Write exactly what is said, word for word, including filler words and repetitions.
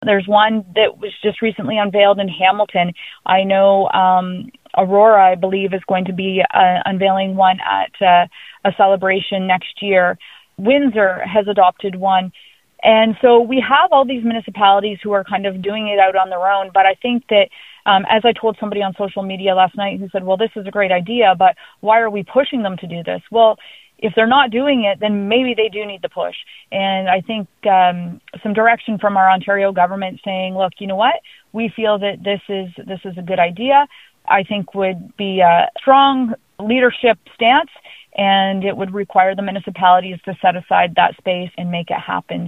There's one that was just recently unveiled in Hamilton. I know um, Aurora, I believe, is going to be uh, unveiling one at uh, a celebration next year. Windsor has adopted one. And so we have all these municipalities who are kind of doing it out on their own. But I think that, um, as I told somebody on social media last night who said, well, this is a great idea, but why are we pushing them to do this? Well, if they're not doing it, then maybe they do need the push. And I think um, some direction from our Ontario government saying, look, you know what, we feel that this is this is a good idea, I think would be a strong leadership stance, and it would require the municipalities to set aside that space and make it happen.